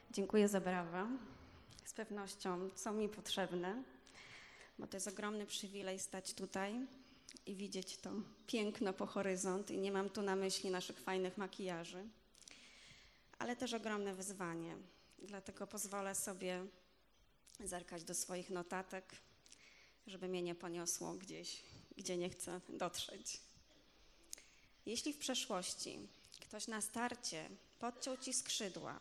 Dziękuję za brawa. Z pewnością są mi potrzebne, bo to jest ogromny przywilej stać tutaj i widzieć to piękno po horyzont. I nie mam tu na myśli naszych fajnych makijaży, ale też ogromne wyzwanie. Dlatego pozwolę sobie zerkać do swoich notatek, żeby mnie nie poniosło gdzieś, gdzie nie chcę dotrzeć. Jeśli w przeszłości ktoś na starcie podciął ci skrzydła,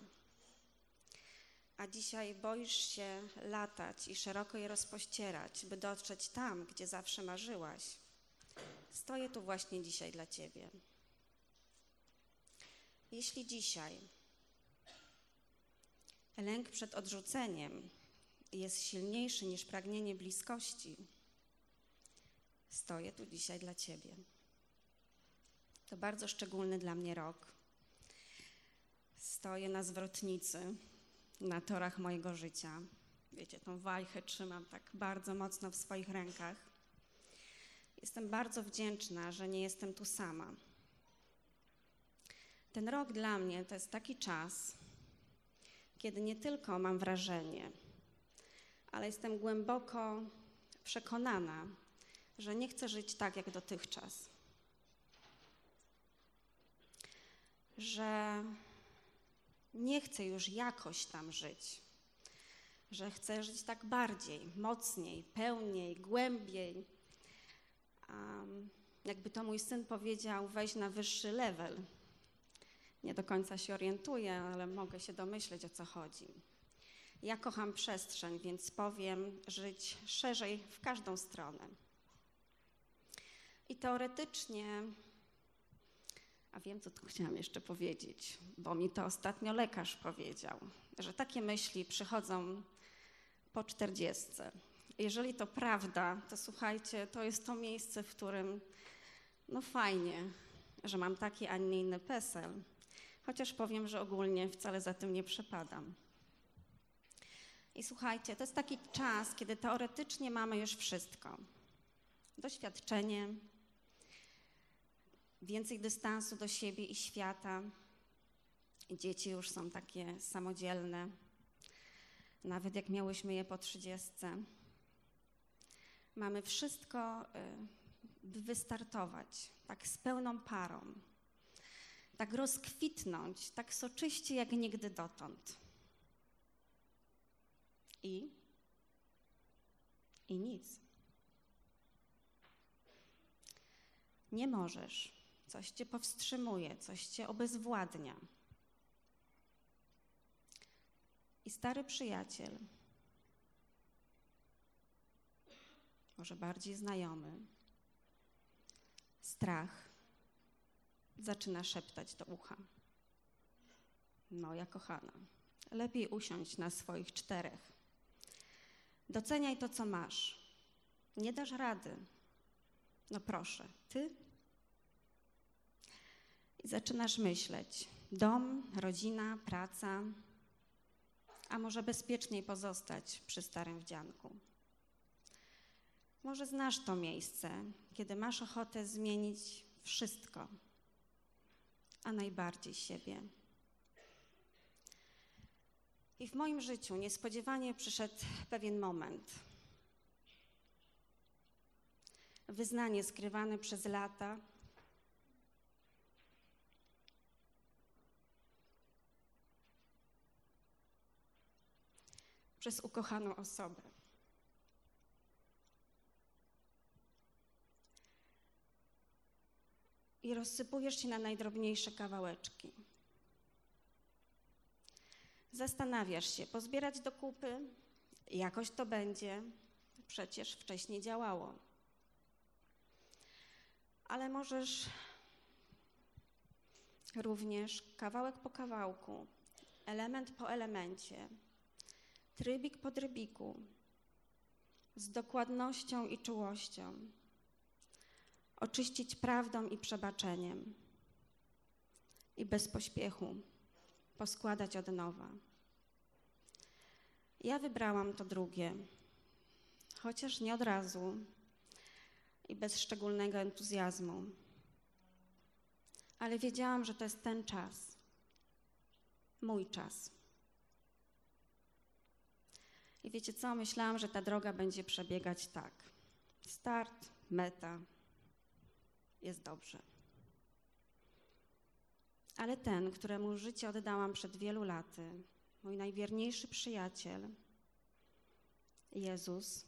a dzisiaj boisz się latać i szeroko je rozpościerać, by dotrzeć tam, gdzie zawsze marzyłaś, stoję tu właśnie dzisiaj dla ciebie. Jeśli dzisiaj lęk przed odrzuceniem jest silniejszy niż pragnienie bliskości, stoję tu dzisiaj dla ciebie. To bardzo szczególny dla mnie rok. Stoję na zwrotnicy, na torach mojego życia. Wiecie, tą wajchę trzymam tak bardzo mocno w swoich rękach. Jestem bardzo wdzięczna, że nie jestem tu sama. Ten rok dla mnie to jest taki czas, kiedy nie tylko mam wrażenie, ale jestem głęboko przekonana, że nie chcę żyć tak jak dotychczas. Że nie chcę już jakoś tam żyć, że chcę żyć tak bardziej, mocniej, pełniej, głębiej. Jakby to mój syn powiedział, wejść na wyższy level. Nie do końca się orientuję, ale mogę się domyśleć, o co chodzi. Ja kocham przestrzeń, więc powiem żyć szerzej w każdą stronę. I teoretycznie, a wiem, co tu chciałam jeszcze powiedzieć, bo mi to ostatnio lekarz powiedział, że takie myśli przychodzą po 40. Jeżeli to prawda, to słuchajcie, to jest to miejsce, w którym no fajnie, że mam taki, a nie inny PESEL, chociaż powiem, że ogólnie wcale za tym nie przepadam. I słuchajcie, to jest taki czas, kiedy teoretycznie mamy już wszystko. Doświadczenie, więcej dystansu do siebie i świata. Dzieci już są takie samodzielne, nawet jak miałyśmy je po 30. Mamy wszystko, by wystartować, tak z pełną parą, tak rozkwitnąć, tak soczyście jak nigdy dotąd. I nic. Nie możesz. Coś cię powstrzymuje, coś cię obezwładnia. I stary przyjaciel, może bardziej znajomy, strach, zaczyna szeptać do ucha. Moja kochana, lepiej usiądź na swoich 4. Doceniaj to, co masz. Nie dasz rady. No proszę, ty? I zaczynasz myśleć. Dom, rodzina, praca, a może bezpieczniej pozostać przy starym wdzianku. Może znasz to miejsce, kiedy masz ochotę zmienić wszystko, a najbardziej siebie. I w moim życiu niespodziewanie przyszedł pewien moment. Wyznanie skrywane przez lata, przez ukochaną osobę. I rozsypujesz się na najdrobniejsze kawałeczki. Zastanawiasz się, pozbierać do kupy, jakoś to będzie, przecież wcześniej działało. Ale możesz również kawałek po kawałku, element po elemencie, trybik po trybiku, z dokładnością i czułością, oczyścić prawdą i przebaczeniem i bez pośpiechu poskładać od nowa. Ja wybrałam to drugie, chociaż nie od razu i bez szczególnego entuzjazmu, ale wiedziałam, że to jest ten czas, mój czas. I wiecie co? Myślałam, że ta droga będzie przebiegać tak. Start, meta, jest dobrze. Ale ten, któremu życie oddałam przed wielu laty, mój najwierniejszy przyjaciel, Jezus,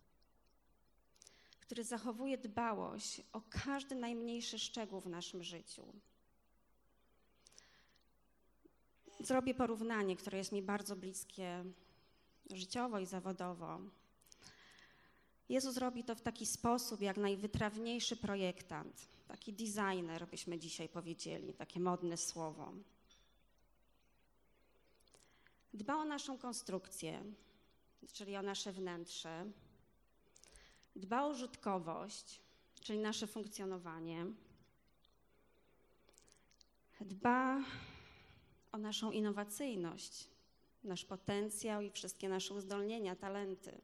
który zachowuje dbałość o każdy najmniejszy szczegół w naszym życiu. Zrobię porównanie, które jest mi bardzo bliskie życiowo i zawodowo. Jezus robi to w taki sposób, jak najwytrawniejszy projektant, taki designer, byśmy dzisiaj powiedzieli, takie modne słowo. Dba o naszą konstrukcję, czyli o nasze wnętrze. Dba o użytkowość, czyli nasze funkcjonowanie. Dba o naszą innowacyjność, nasz potencjał i wszystkie nasze uzdolnienia, talenty.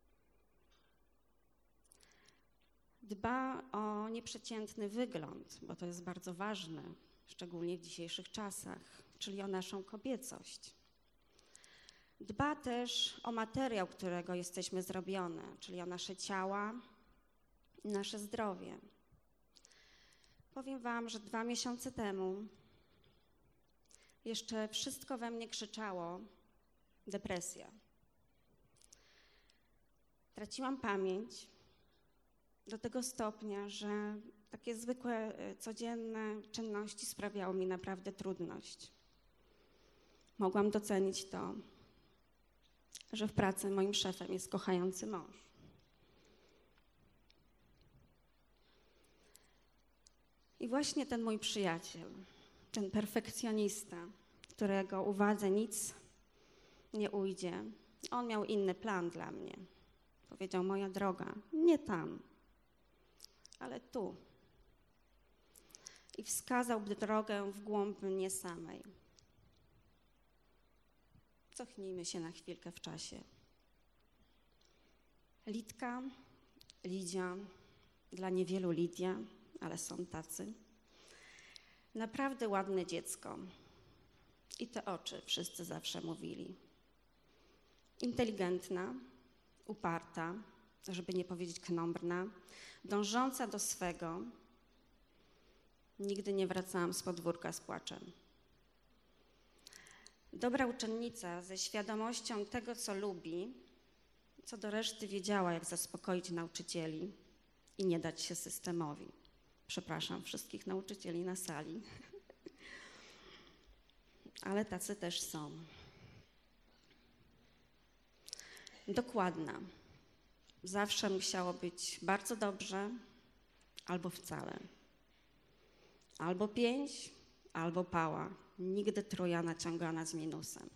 Dba o nieprzeciętny wygląd, bo to jest bardzo ważne, szczególnie w dzisiejszych czasach, czyli o naszą kobiecość. Dba też o materiał, którego jesteśmy zrobione, czyli o nasze ciała i nasze zdrowie. Powiem wam, że 2 miesiące temu jeszcze wszystko we mnie krzyczało depresja. Traciłam pamięć do tego stopnia, że takie zwykłe, codzienne czynności sprawiały mi naprawdę trudność. Mogłam docenić to, że w pracy moim szefem jest kochający mąż. I właśnie ten mój przyjaciel, ten perfekcjonista, którego uwadze nic nie ujdzie, on miał inny plan dla mnie. Powiedział: moja droga, nie tam, ale tu. I wskazał drogę w głąb mnie samej. Cofnijmy się na chwilkę w czasie. Lidka, Lidia, dla niewielu Lidia, ale są tacy. Naprawdę ładne dziecko. I te oczy wszyscy zawsze mówili. Inteligentna, uparta, żeby nie powiedzieć knombrna, dążąca do swego. Nigdy nie wracałam z podwórka z płaczem. Dobra uczennica ze świadomością tego, co lubi, co do reszty wiedziała, jak zaspokoić nauczycieli i nie dać się systemowi. Przepraszam wszystkich nauczycieli na sali. Ale tacy też są. Dokładna. Zawsze musiało być bardzo dobrze, albo wcale. Albo 5, albo pała. Nigdy trójka naciągana z minusem.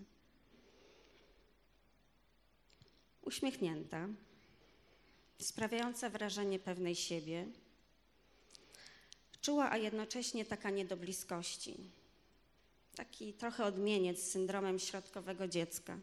Uśmiechnięta, sprawiająca wrażenie pewnej siebie, czuła, a jednocześnie taka nie do bliskości. Taki trochę odmieniec z syndromem środkowego dziecka.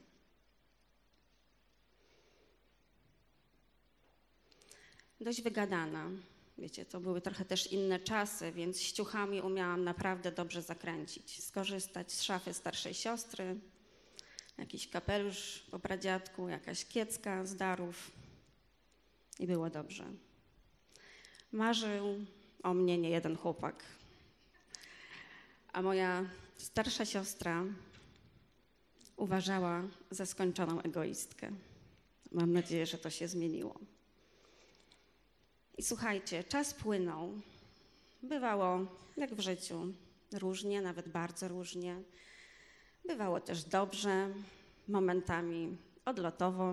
Dość wygadana. Wiecie, to były trochę też inne czasy, więc ściuchami umiałam naprawdę dobrze zakręcić. Skorzystać z szafy starszej siostry, jakiś kapelusz po pradziadku, jakaś kiecka z darów i było dobrze. Marzył o mnie niejeden chłopak, a moja starsza siostra uważała za skończoną egoistkę. Mam nadzieję, że to się zmieniło. I słuchajcie, czas płynął. Bywało, jak w życiu, różnie, nawet bardzo różnie. Bywało też dobrze, momentami odlotowo.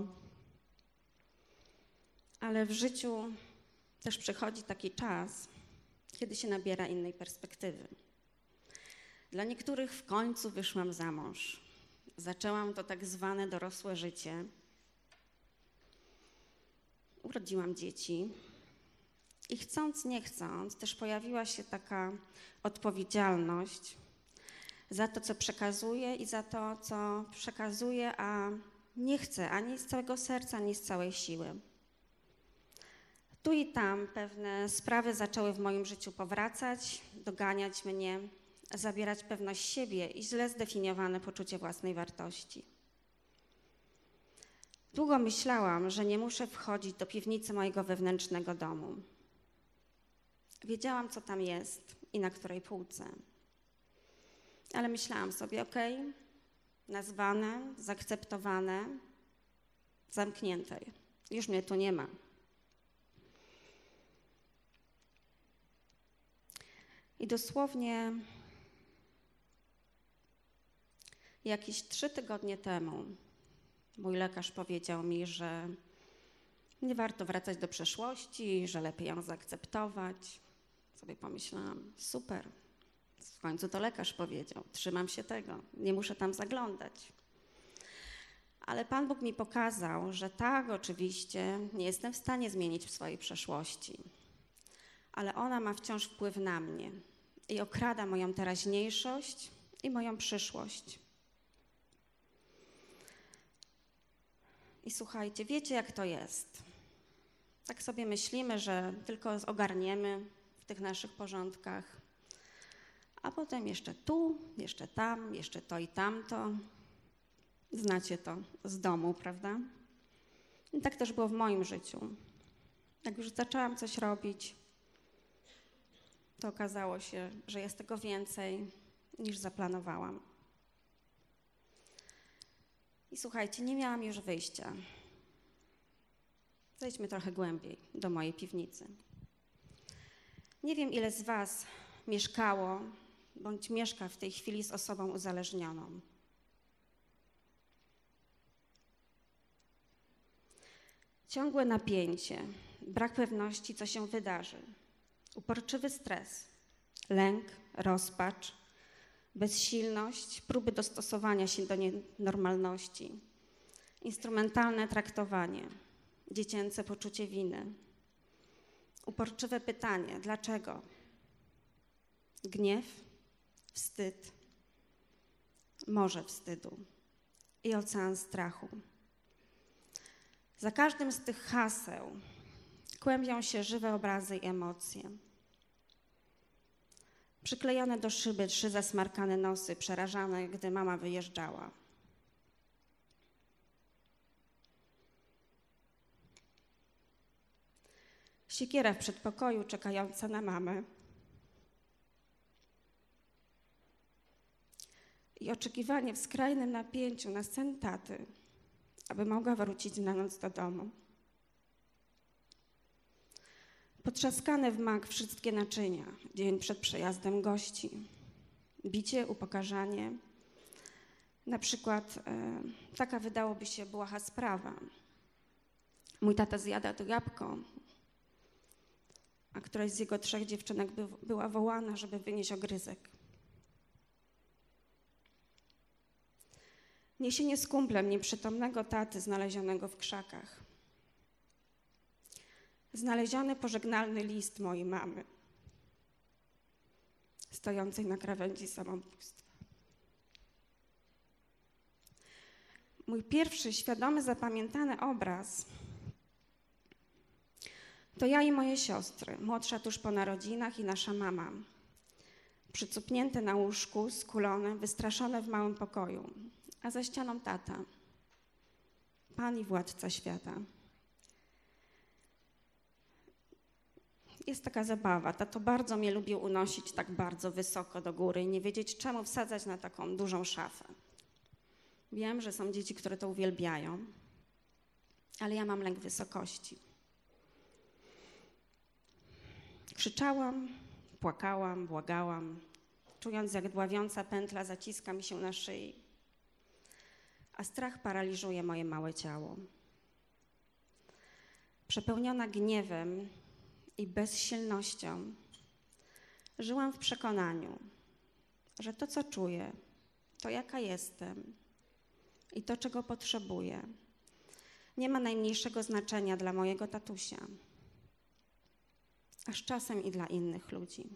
Ale w życiu też przychodzi taki czas, kiedy się nabiera innej perspektywy. Dla niektórych w końcu wyszłam za mąż. Zaczęłam to tak zwane dorosłe życie. Urodziłam dzieci. I chcąc, nie chcąc, też pojawiła się taka odpowiedzialność za to, co przekazuję i za to, co przekazuję, a nie chcę ani z całego serca, ani z całej siły. Tu i tam pewne sprawy zaczęły w moim życiu powracać, doganiać mnie, zabierać pewność siebie i źle zdefiniowane poczucie własnej wartości. Długo myślałam, że nie muszę wchodzić do piwnicy mojego wewnętrznego domu. Wiedziałam, co tam jest i na której półce. Ale myślałam sobie, okej, nazwane, zaakceptowane, zamknięte. Już mnie tu nie ma. I dosłownie jakieś 3 tygodnie temu mój lekarz powiedział mi, że nie warto wracać do przeszłości, że lepiej ją zaakceptować. Sobie pomyślałam, super, w końcu to lekarz powiedział, trzymam się tego, nie muszę tam zaglądać. Ale Pan Bóg mi pokazał, że tak, oczywiście, nie jestem w stanie zmienić w swojej przeszłości, ale ona ma wciąż wpływ na mnie i okrada moją teraźniejszość i moją przyszłość. I słuchajcie, wiecie jak to jest. Tak sobie myślimy, że tylko ogarniemy w tych naszych porządkach, a potem jeszcze tu, jeszcze tam, jeszcze to i tamto. Znacie to z domu, prawda? I tak też było w moim życiu. Jak już zaczęłam coś robić, to okazało się, że jest tego więcej niż zaplanowałam. I słuchajcie, nie miałam już wyjścia. Zejdźmy trochę głębiej do mojej piwnicy. Nie wiem, ile z was mieszkało bądź mieszka w tej chwili z osobą uzależnioną. Ciągłe napięcie, brak pewności, co się wydarzy, uporczywy stres, lęk, rozpacz, bezsilność, próby dostosowania się do nienormalności, instrumentalne traktowanie, dziecięce poczucie winy, uporczywe pytanie, dlaczego? Gniew, wstyd, morze wstydu i ocean strachu. Za każdym z tych haseł kłębią się żywe obrazy i emocje. Przyklejone do szyby 3 zasmarkane nosy, przerażane, gdy mama wyjeżdżała. Siekiera w przedpokoju czekająca na mamę. I oczekiwanie w skrajnym napięciu na sen taty, aby mogła wrócić na noc do domu. Potrzaskane w mak wszystkie naczynia, dzień przed przejazdem gości. Bicie, upokarzanie. Na przykład taka wydałoby się błaha sprawa. Mój tata zjada to jabłko, a któraś z jego 3 dziewczynek była wołana, żeby wynieść ogryzek. Niesienie z kumplem nieprzytomnego taty znalezionego w krzakach. Znaleziony pożegnalny list mojej mamy, stojącej na krawędzi samobójstwa. Mój pierwszy świadomy, zapamiętany obraz to ja i moje siostry, młodsza tuż po narodzinach i nasza mama, przycupnięte na łóżku, skulone, wystraszone w małym pokoju, a za ścianą tata, Pan i Władca świata. Jest taka zabawa. Tato bardzo mnie lubił unosić tak bardzo wysoko do góry i nie wiedzieć, czemu wsadzać na taką dużą szafę. Wiem, że są dzieci, które to uwielbiają, ale ja mam lęk wysokości. Krzyczałam, płakałam, błagałam, czując, jak dławiąca pętla zaciska mi się na szyi, a strach paraliżuje moje małe ciało. Przepełniona gniewem i bezsilnością żyłam w przekonaniu, że to, co czuję, to jaka jestem i to, czego potrzebuję, nie ma najmniejszego znaczenia dla mojego tatusia, aż czasem i dla innych ludzi.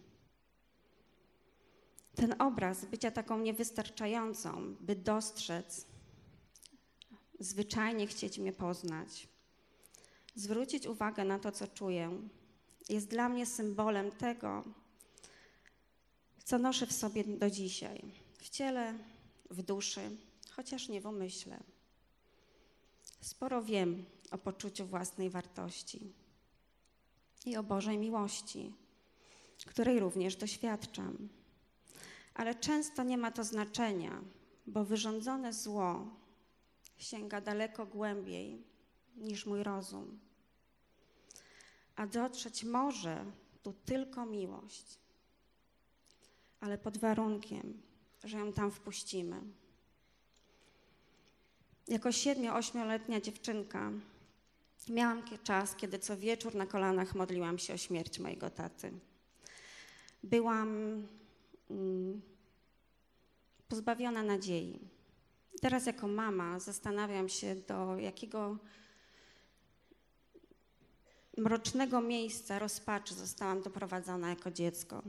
Ten obraz bycia taką niewystarczającą, by dostrzec, zwyczajnie chcieć mnie poznać, zwrócić uwagę na to, co czuję, jest dla mnie symbolem tego, co noszę w sobie do dzisiaj, w ciele, w duszy, chociaż nie w umyśle. Sporo wiem o poczuciu własnej wartości i o Bożej miłości, której również doświadczam. Ale często nie ma to znaczenia, bo wyrządzone zło sięga daleko głębiej niż mój rozum. A dotrzeć może tu tylko miłość, ale pod warunkiem, że ją tam wpuścimy. Jako 7-8-letnia dziewczynka miałam czas, kiedy co wieczór na kolanach modliłam się o śmierć mojego taty. Byłam pozbawiona nadziei. Teraz jako mama zastanawiam się, do jakiego mrocznego miejsca rozpaczy zostałam doprowadzona jako dziecko.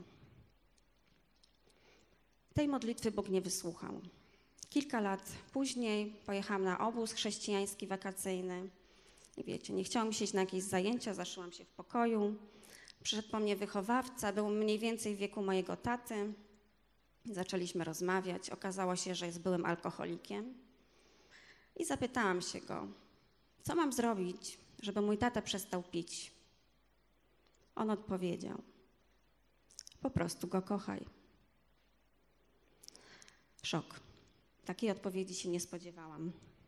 Tej modlitwy Bóg nie wysłuchał. Kilka lat później pojechałam na obóz chrześcijański wakacyjny. I wiecie, nie chciało mi się iść na jakieś zajęcia, zaszyłam się w pokoju. Przyszedł po mnie wychowawca, był mniej więcej w wieku mojego taty. Zaczęliśmy rozmawiać. Okazało się, że jest byłym alkoholikiem. I zapytałam się go, co mam zrobić, żeby mój tata przestał pić. On odpowiedział, po prostu go kochaj. Szok. Takiej odpowiedzi się nie spodziewałam.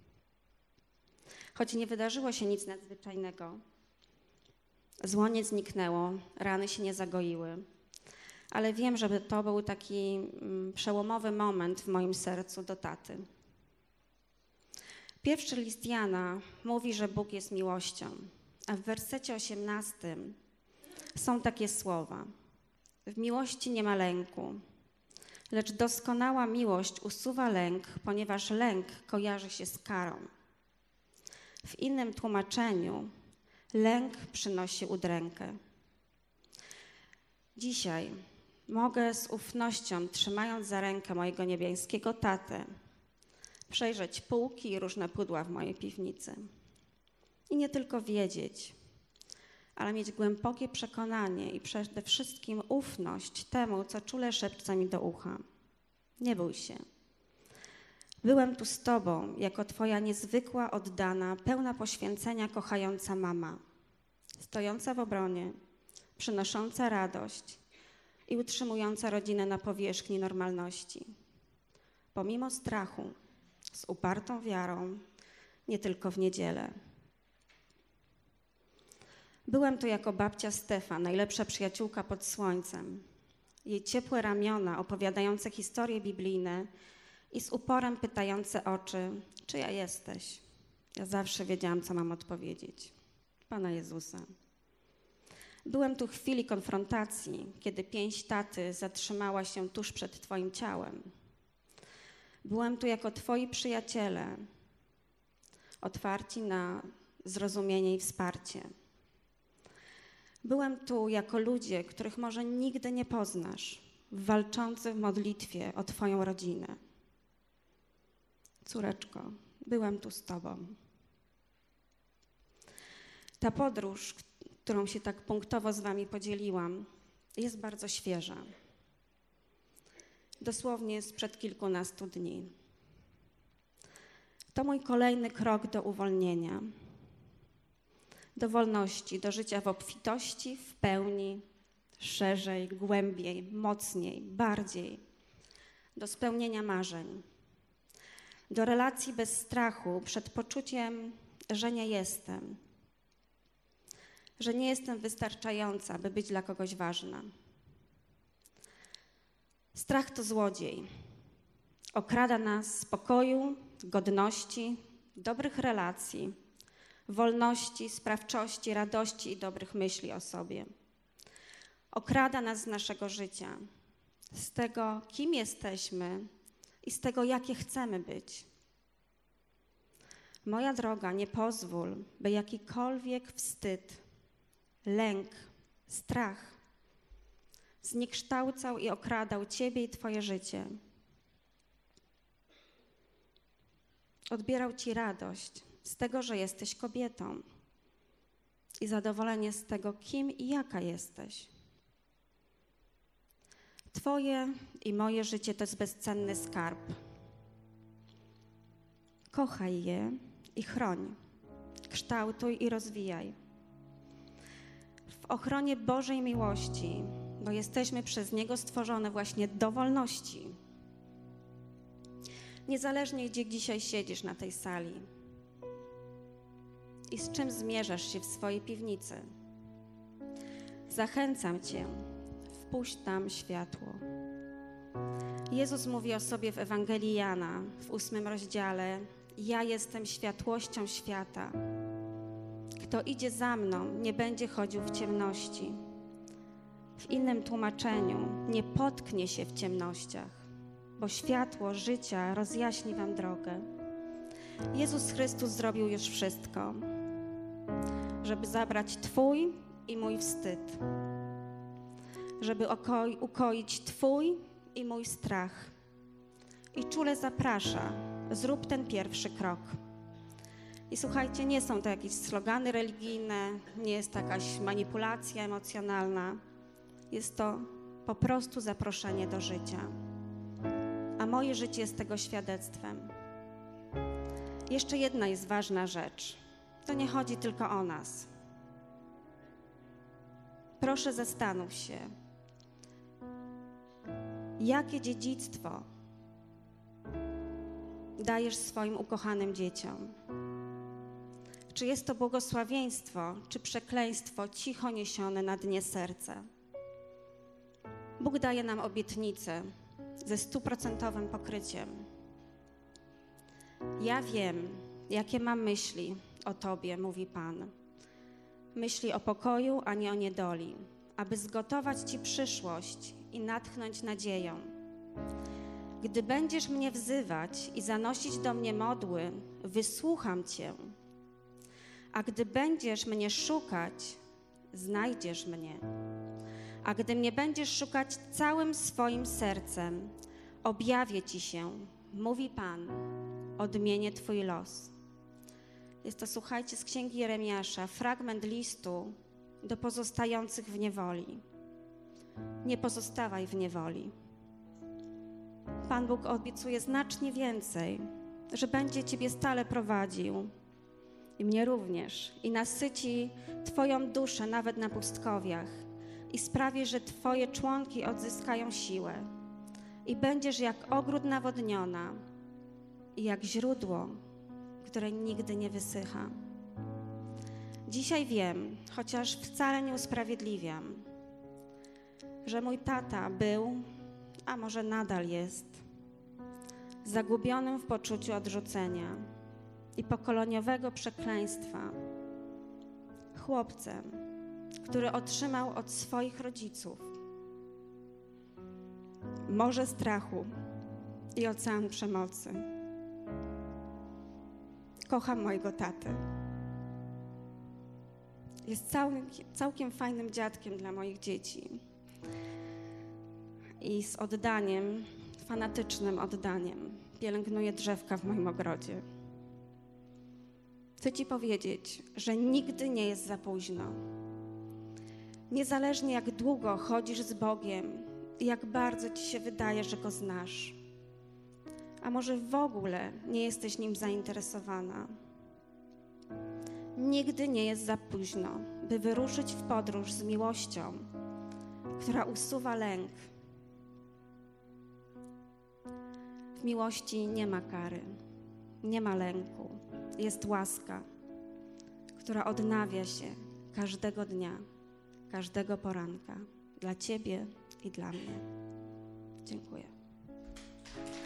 Choć nie wydarzyło się nic nadzwyczajnego, zło nie zniknęło, rany się nie zagoiły, ale wiem, że to był taki przełomowy moment w moim sercu do taty. Pierwszy list Jana mówi, że Bóg jest miłością, a w wersecie 18 są takie słowa. W miłości nie ma lęku, lecz doskonała miłość usuwa lęk, ponieważ lęk kojarzy się z karą. W innym tłumaczeniu lęk przynosi udrękę. Dzisiaj mogę z ufnością, trzymając za rękę mojego niebieskiego tatę, przejrzeć półki i różne pudła w mojej piwnicy. I nie tylko wiedzieć, ale mieć głębokie przekonanie i przede wszystkim ufność temu, co czule szepcze mi do ucha. Nie bój się. Byłem tu z Tobą jako Twoja niezwykła, oddana, pełna poświęcenia, kochająca mama, stojąca w obronie, przynosząca radość i utrzymująca rodzinę na powierzchni normalności. Pomimo strachu, z upartą wiarą, nie tylko w niedzielę. Byłem tu jako babcia Stefa, najlepsza przyjaciółka pod słońcem. Jej ciepłe ramiona opowiadające historie biblijne i z uporem pytające oczy, czyja jesteś? Ja zawsze wiedziałam, co mam odpowiedzieć. Pana Jezusa. Byłem tu w chwili konfrontacji, kiedy pięść taty zatrzymała się tuż przed Twoim ciałem. Byłem tu jako Twoi przyjaciele, otwarci na zrozumienie i wsparcie. Byłem tu jako ludzie, których może nigdy nie poznasz, walczący w modlitwie o Twoją rodzinę. Córeczko, byłem tu z Tobą. Ta podróż, którą się tak punktowo z Wami podzieliłam, jest bardzo świeża. Dosłownie sprzed kilkunastu dni. To mój kolejny krok do uwolnienia, do wolności, do życia w obfitości, w pełni, szerzej, głębiej, mocniej, bardziej, do spełnienia marzeń, do relacji bez strachu przed poczuciem, że nie jestem wystarczająca, by być dla kogoś ważna. Strach to złodziej. Okrada nas z spokoju, godności, dobrych relacji, wolności, sprawczości, radości i dobrych myśli o sobie. Okrada nas z naszego życia, z tego, kim jesteśmy i z tego, jakie chcemy być. Moja droga, nie pozwól, by jakikolwiek wstyd, lęk, strach zniekształcał i okradał Ciebie i Twoje życie. Odbierał Ci radość z tego, że jesteś kobietą i zadowolenie z tego, kim i jaka jesteś. Twoje i moje życie to jest bezcenny skarb. Kochaj je i chroń, kształtuj i rozwijaj. W ochronie Bożej miłości, bo jesteśmy przez Niego stworzone właśnie do wolności. Niezależnie, gdzie dzisiaj siedzisz na tej sali i z czym zmierzasz się w swojej piwnicy, zachęcam Cię, wpuść tam światło. Jezus mówi o sobie w Ewangelii Jana w 8 rozdziale: ja jestem światłością świata. Kto idzie za mną, nie będzie chodził w ciemności. W innym tłumaczeniu: nie potknie się w ciemnościach, bo światło życia rozjaśni wam drogę. Jezus Chrystus zrobił już wszystko, żeby zabrać Twój i mój wstyd, żeby ukoić Twój i mój strach. I czule zaprasza: zrób ten pierwszy krok. I słuchajcie, nie są to jakieś slogany religijne, nie jest to jakaś manipulacja emocjonalna. Jest to po prostu zaproszenie do życia. A moje życie jest tego świadectwem. Jeszcze jedna jest ważna rzecz. To nie chodzi tylko o nas. Proszę, zastanów się, jakie dziedzictwo dajesz swoim ukochanym dzieciom? Czy jest to błogosławieństwo, czy przekleństwo cicho niesione na dnie serca? Bóg daje nam obietnicę ze 100% pokryciem. Ja wiem, jakie mam myśli o Tobie, mówi Pan. Myśli o pokoju, a nie o niedoli, aby zgotować Ci przyszłość i natchnąć nadzieją. Gdy będziesz mnie wzywać i zanosić do mnie modły, wysłucham Cię. A gdy będziesz mnie szukać, znajdziesz mnie. A gdy mnie będziesz szukać całym swoim sercem, objawię Ci się, mówi Pan, odmienię Twój los. Jest to, słuchajcie, z Księgi Jeremiasza, fragment listu do pozostających w niewoli. Nie pozostawaj w niewoli. Pan Bóg obiecuje znacznie więcej, że będzie Ciebie stale prowadził, i mnie również, i nasyci Twoją duszę nawet na pustkowiach i sprawi, że Twoje członki odzyskają siłę i będziesz jak ogród nawodniona i jak źródło, które nigdy nie wysycha. Dzisiaj wiem, chociaż wcale nie usprawiedliwiam, że mój tata był, a może nadal jest, zagubionym w poczuciu odrzucenia i pokoleniowego przekleństwa, chłopcem, który otrzymał od swoich rodziców morze strachu i ocean przemocy. Kocham mojego tatę. Jest całkiem fajnym dziadkiem dla moich dzieci. I z oddaniem, fanatycznym oddaniem, pielęgnuje drzewka w moim ogrodzie. Chcę Ci powiedzieć, że nigdy nie jest za późno. Niezależnie jak długo chodzisz z Bogiem i jak bardzo Ci się wydaje, że Go znasz, a może w ogóle nie jesteś Nim zainteresowana. Nigdy nie jest za późno, by wyruszyć w podróż z miłością, która usuwa lęk. W miłości nie ma kary, nie ma lęku. Jest łaska, która odnawia się każdego dnia, każdego poranka dla Ciebie i dla mnie. Dziękuję.